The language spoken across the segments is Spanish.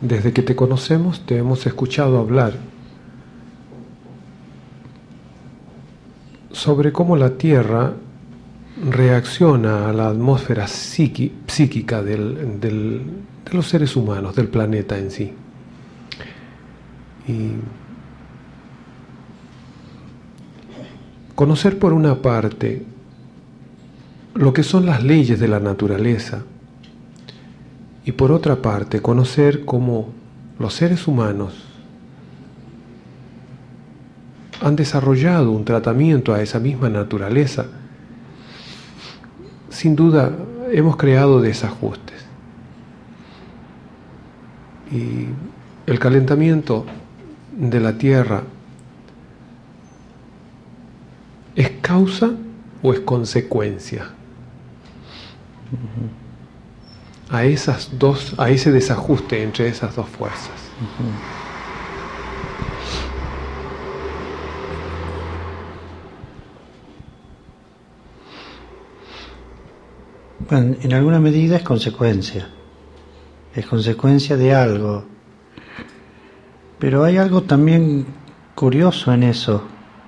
Desde que te conocemos te hemos escuchado hablar sobre cómo la Tierra reacciona a la atmósfera psíquica de los seres humanos, del planeta en sí. Y conocer por una parte lo que son las leyes de la naturaleza y por otra parte conocer cómo los seres humanos han desarrollado un tratamiento a esa misma naturaleza. Sin duda hemos creado desajustes y el calentamiento de la Tierra ¿es causa o es consecuencia a ese desajuste entre esas dos fuerzas? Bueno, en alguna medida es consecuencia de algo, pero hay algo también curioso en eso,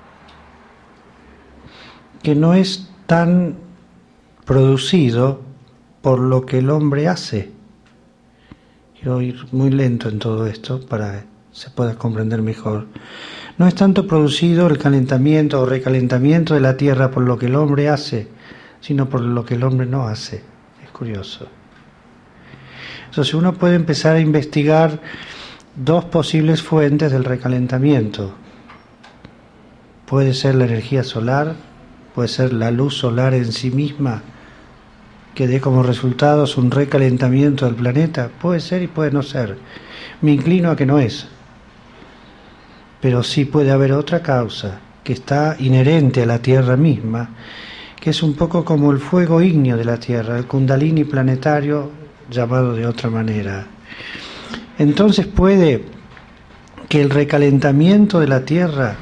que no es tan producido por lo que el hombre hace. Quiero ir muy lento en todo esto para que se pueda comprender mejor. No es tanto producido el calentamiento o recalentamiento de la Tierra por lo que el hombre hace, sino por lo que el hombre no hace. Es curioso. Entonces uno puede empezar a investigar dos posibles fuentes del recalentamiento. Puede ser la energía solar, puede ser la luz solar en sí misma, que dé como resultados un recalentamiento del planeta. Puede ser y puede no ser. Me inclino a que no es. Pero sí puede haber otra causa que está inherente a la Tierra misma, que es un poco como el fuego ígneo de la Tierra, el Kundalini planetario, llamado de otra manera. Entonces puede que el recalentamiento de la Tierra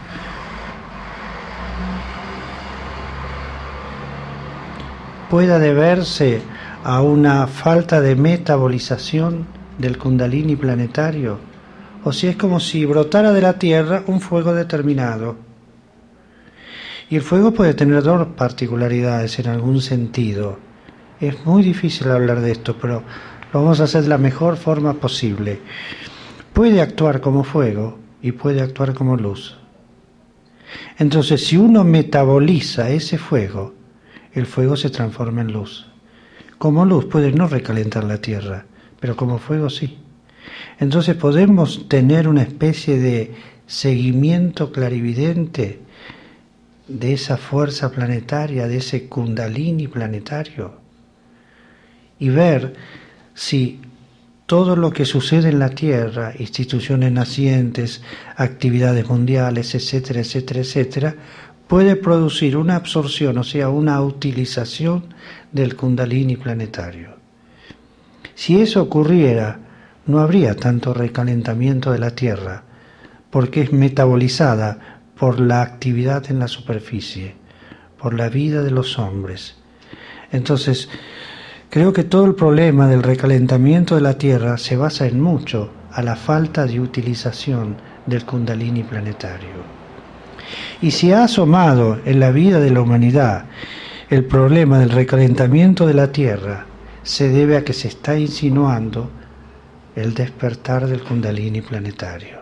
pueda deberse a una falta de metabolización del Kundalini planetario, o si es como si brotara de la Tierra un fuego determinado. Y el fuego puede tener dos particularidades en algún sentido. Es muy difícil hablar de esto, pero lo vamos a hacer de la mejor forma posible. Puede actuar como fuego y puede actuar como luz. Entonces, si uno metaboliza ese fuego, el fuego se transforma en luz. Como luz puede no recalentar la Tierra, pero como fuego sí. Entonces podemos tener una especie de seguimiento clarividente de esa fuerza planetaria, de ese Kundalini planetario, y ver si todo lo que sucede en la Tierra, instituciones nacientes, actividades mundiales, etcétera, etcétera, etcétera, puede producir una absorción, o sea, una utilización del Kundalini planetario. Si eso ocurriera, no habría tanto recalentamiento de la Tierra, porque es metabolizada por la actividad en la superficie, por la vida de los hombres. Entonces, creo que todo el problema del recalentamiento de la Tierra se basa en mucho a la falta de utilización del Kundalini planetario. Y si ha asomado en la vida de la humanidad el problema del recalentamiento de la Tierra, se debe a que se está insinuando el despertar del Kundalini planetario,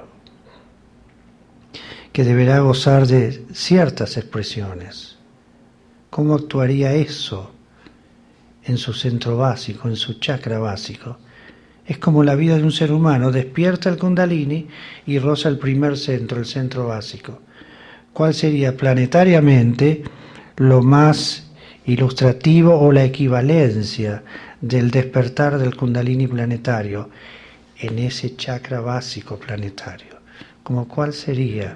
que deberá gozar de ciertas expresiones. ¿Cómo actuaría eso en su centro básico, en su chakra básico? Es como la vida de un ser humano: despierta el Kundalini y roza el primer centro, el centro básico. ¿Cuál sería planetariamente lo más ilustrativo o la equivalencia del despertar del Kundalini planetario en ese chakra básico planetario? ¿Cómo cuál sería?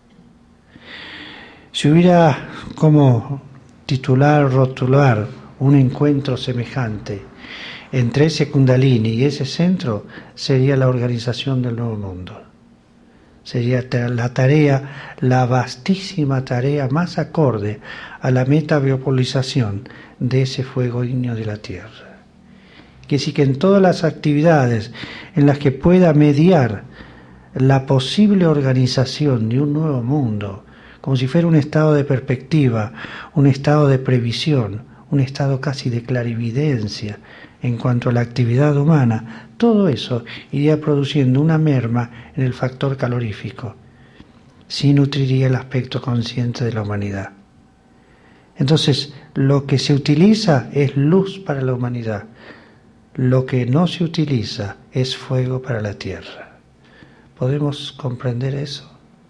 Si hubiera como titular, rotular un encuentro semejante entre ese Kundalini y ese centro, sería la organización del nuevo mundo. Sería la tarea, la vastísima tarea más acorde a la metabolización de ese fuego ígneo de la Tierra. que sí que en todas las actividades en las que pueda mediar la posible organización de un nuevo mundo, como si fuera un estado de perspectiva, un estado de previsión, un estado casi de clarividencia en cuanto a la actividad humana, todo eso iría produciendo una merma en el factor calorífico, sí nutriría el aspecto consciente de la humanidad. Entonces, lo que se utiliza es luz para la humanidad, lo que no se utiliza es fuego para la tierra. ¿Podemos comprender eso?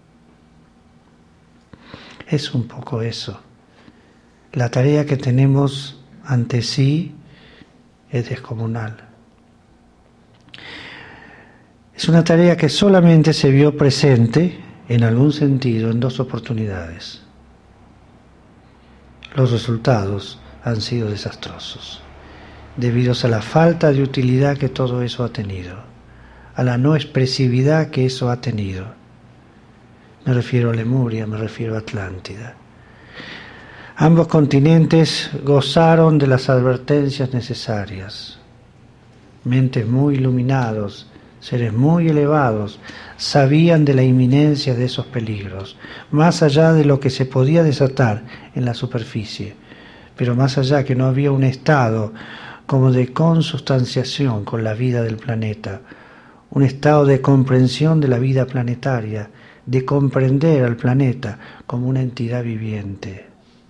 Es un poco eso. La tarea que tenemos ante sí es descomunal. Es una tarea que solamente se vio presente, en algún sentido, en 2 oportunidades. Los resultados han sido desastrosos, debido a la falta de utilidad que todo eso ha tenido, a la no expresividad que eso ha tenido. Me refiero a Lemuria, me refiero a Atlántida. Ambos continentes gozaron de las advertencias necesarias. Mentes muy iluminados, seres muy elevados, sabían de la inminencia de esos peligros, más allá de lo que se podía desatar en la superficie, pero más allá que no había un estado como de consustanciación con la vida del planeta, un estado de comprensión de la vida planetaria, de comprender al planeta como una entidad viviente.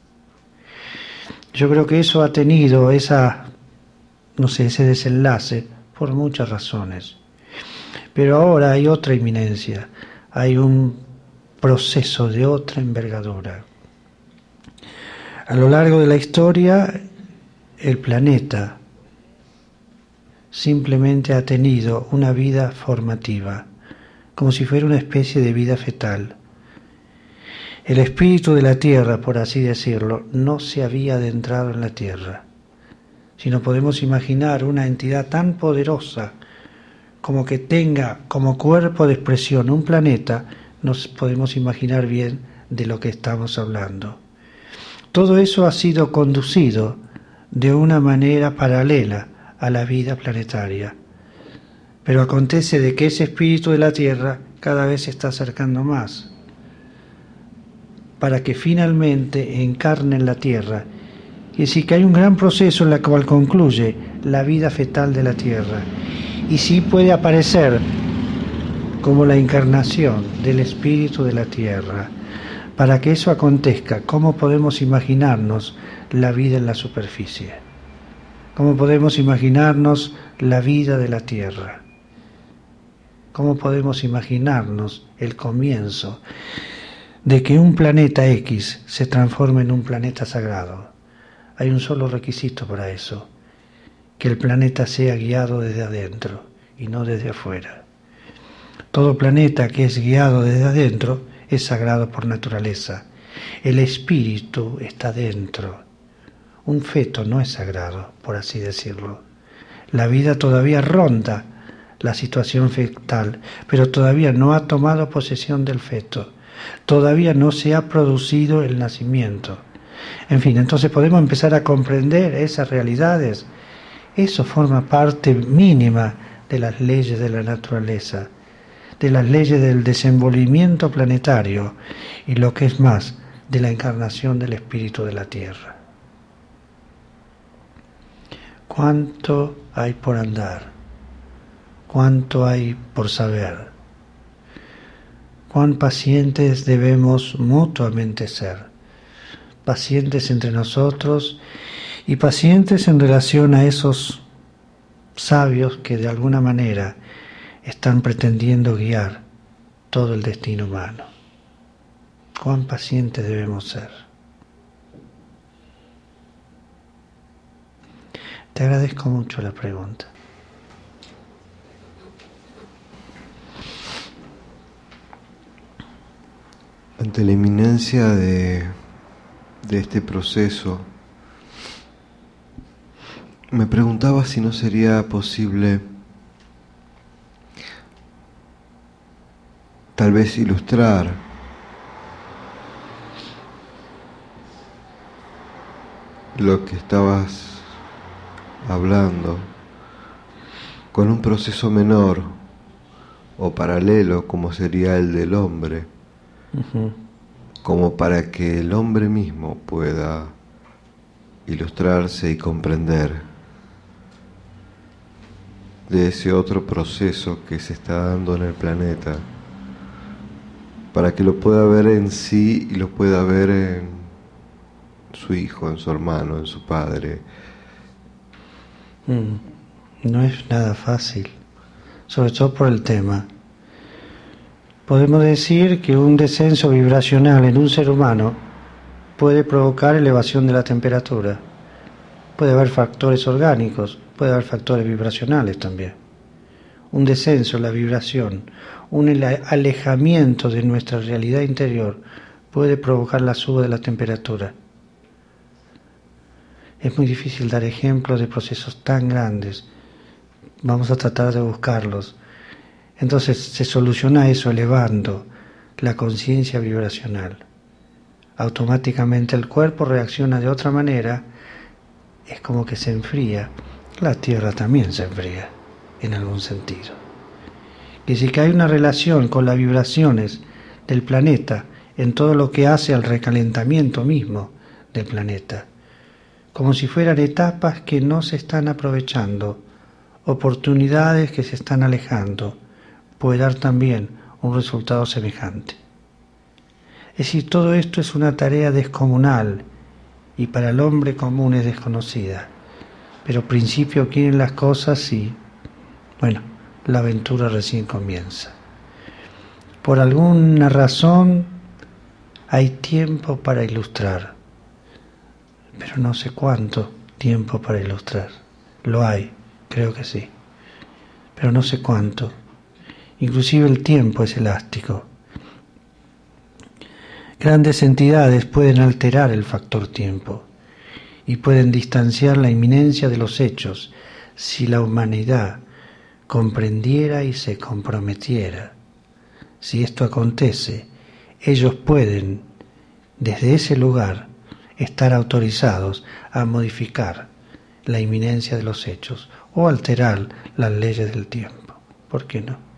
Yo creo que eso ha tenido ese desenlace por muchas razones. Pero ahora hay otra inminencia, hay un proceso de otra envergadura. A lo largo de la historia, el planeta simplemente ha tenido una vida formativa, como si fuera una especie de vida fetal. El espíritu de la Tierra, por así decirlo, no se había adentrado en la Tierra, sino podemos imaginar una entidad tan poderosa como que tenga como cuerpo de expresión un planeta, nos podemos imaginar bien de lo que estamos hablando. Todo eso ha sido conducido de una manera paralela a la vida planetaria. Pero acontece de que ese espíritu de la Tierra cada vez se está acercando más, para que finalmente encarne en la Tierra. Y así que hay un gran proceso en el cual concluye la vida fetal de la Tierra. Y sí puede aparecer como la encarnación del espíritu de la Tierra. Para que eso acontezca, ¿cómo podemos imaginarnos la vida en la superficie? ¿Cómo podemos imaginarnos la vida de la Tierra? ¿Cómo podemos imaginarnos el comienzo de que un planeta X se transforme en un planeta sagrado? Hay un solo requisito para eso: que el planeta sea guiado desde adentro y no desde afuera. Todo planeta que es guiado desde adentro es sagrado por naturaleza. El espíritu está dentro. Un feto no es sagrado, por así decirlo. La vida todavía ronda la situación fetal, pero todavía no ha tomado posesión del feto. Todavía no se ha producido el nacimiento. En fin, entonces podemos empezar a comprender esas realidades. Eso forma parte mínima de las leyes de la naturaleza, de las leyes del desenvolvimiento planetario y, lo que es más, de la encarnación del espíritu de la Tierra. ¿Cuánto hay por andar? ¿Cuánto hay por saber? ¿Cuán pacientes debemos mutuamente ser? Pacientes entre nosotros y pacientes en relación a esos sabios que de alguna manera están pretendiendo guiar todo el destino humano. ¿Cuán pacientes debemos ser? Te agradezco mucho la pregunta. Ante la inminencia de este proceso, me preguntaba si no sería posible tal vez ilustrar lo que estabas hablando con un proceso menor o paralelo como sería el del hombre, como para que el hombre mismo pueda ilustrarse y comprender de ese otro proceso que se está dando en el planeta, para que lo pueda ver en sí y lo pueda ver en su hijo, en su hermano, en su padre. No es nada fácil, sobre todo por el tema. Podemos decir que un descenso vibracional en un ser humano puede provocar elevación de la temperatura. Puede haber factores orgánicos, puede haber factores vibracionales también. Un descenso en la vibración, un alejamiento de nuestra realidad interior puede provocar la suba de la temperatura. Es muy difícil dar ejemplos de procesos tan grandes. Vamos a tratar de buscarlos. Entonces se soluciona eso elevando la conciencia vibracional. Automáticamente el cuerpo reacciona de otra manera, es como que se enfría. La Tierra también se enfría, en algún sentido. Y sí que hay una relación con las vibraciones del planeta en todo lo que hace al recalentamiento mismo del planeta, como si fueran etapas que no se están aprovechando, oportunidades que se están alejando. Puede dar también un resultado semejante. Es decir, todo esto es una tarea descomunal y para el hombre común es desconocida. Pero al principio quieren las cosas y, bueno, la aventura recién comienza. Por alguna razón hay tiempo para ilustrar, pero no sé cuánto tiempo para ilustrar. Lo hay, creo que sí, pero no sé cuánto. Inclusive el tiempo es elástico. Grandes entidades pueden alterar el factor tiempo y pueden distanciar la inminencia de los hechos si la humanidad comprendiera y se comprometiera. Si esto acontece, ellos pueden, desde ese lugar, estar autorizados a modificar la inminencia de los hechos o alterar las leyes del tiempo. ¿Por qué no?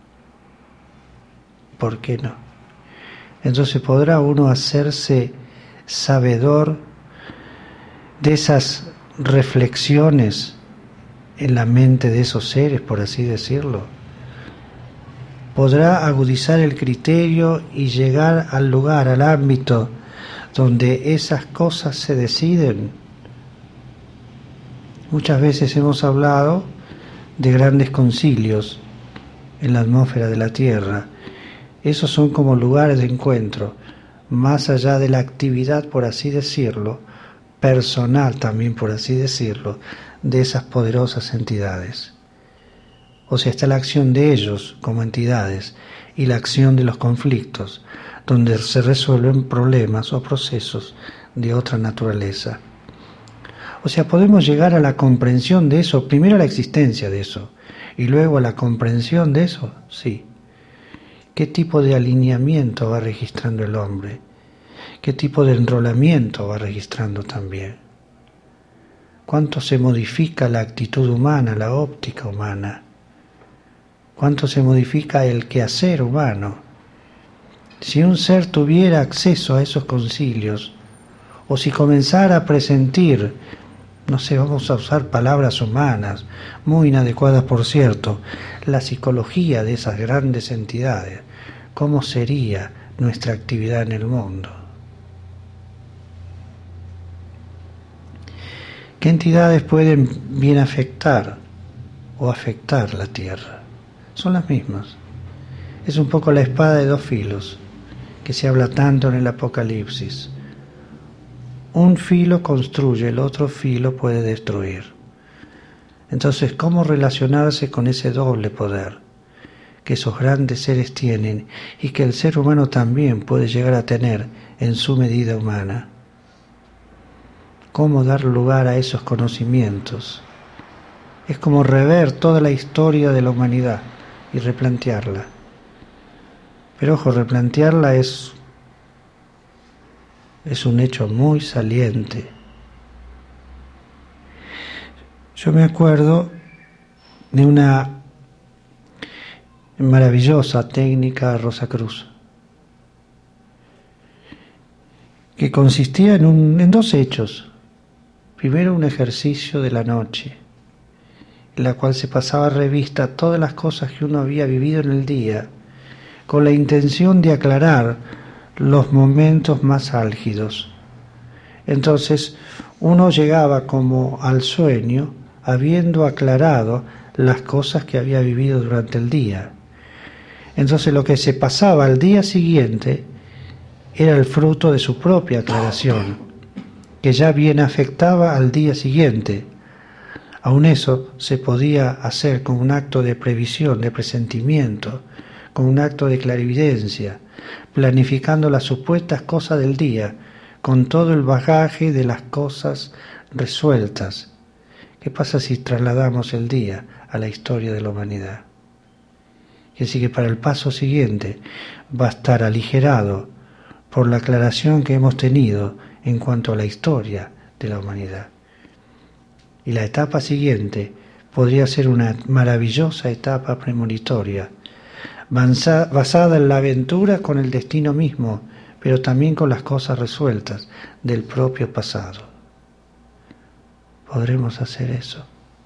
¿Por qué no? Entonces podrá uno hacerse sabedor de esas reflexiones en la mente de esos seres, por así decirlo. Podrá agudizar el criterio y llegar al lugar, al ámbito donde esas cosas se deciden. Muchas veces hemos hablado de grandes concilios en la atmósfera de la Tierra. Esos son como lugares de encuentro, más allá de la actividad, por así decirlo, personal también, por así decirlo, de esas poderosas entidades. O sea, está la acción de ellos como entidades y la acción de los conflictos, donde se resuelven problemas o procesos de otra naturaleza. O sea, podemos llegar a la comprensión de eso, primero a la existencia de eso, y luego a la comprensión de eso, sí. ¿Qué tipo de alineamiento va registrando el hombre? ¿Qué tipo de enrolamiento va registrando también? ¿Cuánto se modifica la actitud humana, la óptica humana? ¿Cuánto se modifica el quehacer humano? Si un ser tuviera acceso a esos concilios, o si comenzara a presentir, no sé, vamos a usar palabras humanas, muy inadecuadas por cierto, la psicología de esas grandes entidades, ¿cómo sería nuestra actividad en el mundo? ¿Qué entidades pueden bien afectar o afectar la Tierra? Son las mismas. Es un poco la espada de dos filos que se habla tanto en el Apocalipsis. Un filo construye, el otro filo puede destruir. Entonces, ¿cómo relacionarse con ese doble poder que esos grandes seres tienen y que el ser humano también puede llegar a tener en su medida humana? ¿Cómo dar lugar a esos conocimientos? Es como rever toda la historia de la humanidad y replantearla. Pero ojo, replantearla es un hecho muy saliente. Yo me acuerdo de una maravillosa técnica Rosacruz, que consistía en dos hechos. Primero, un ejercicio de la noche, en la cual se pasaba revista a todas las cosas que uno había vivido en el día, con la intención de aclarar los momentos más álgidos. Entonces, uno llegaba como al sueño, habiendo aclarado las cosas que había vivido durante el día. Entonces, lo que se pasaba al día siguiente era el fruto de su propia aclaración, que ya bien afectaba al día siguiente. Aun eso se podía hacer con un acto de previsión, de presentimiento, con un acto de clarividencia, planificando las supuestas cosas del día, con todo el bagaje de las cosas resueltas. ¿Qué pasa si trasladamos el día a la historia de la humanidad? Y así que para el paso siguiente va a estar aligerado por la aclaración que hemos tenido en cuanto a la historia de la humanidad. Y la etapa siguiente podría ser una maravillosa etapa premonitoria, basada en la aventura con el destino mismo, pero también con las cosas resueltas del propio pasado. ¿Podremos hacer eso?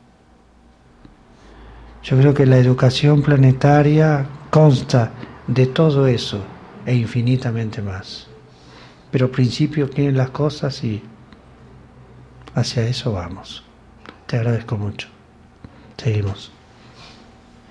Yo creo que la educación planetaria consta de todo eso e infinitamente más. Pero al principio quieren las cosas y hacia eso vamos. Te agradezco mucho. Seguimos.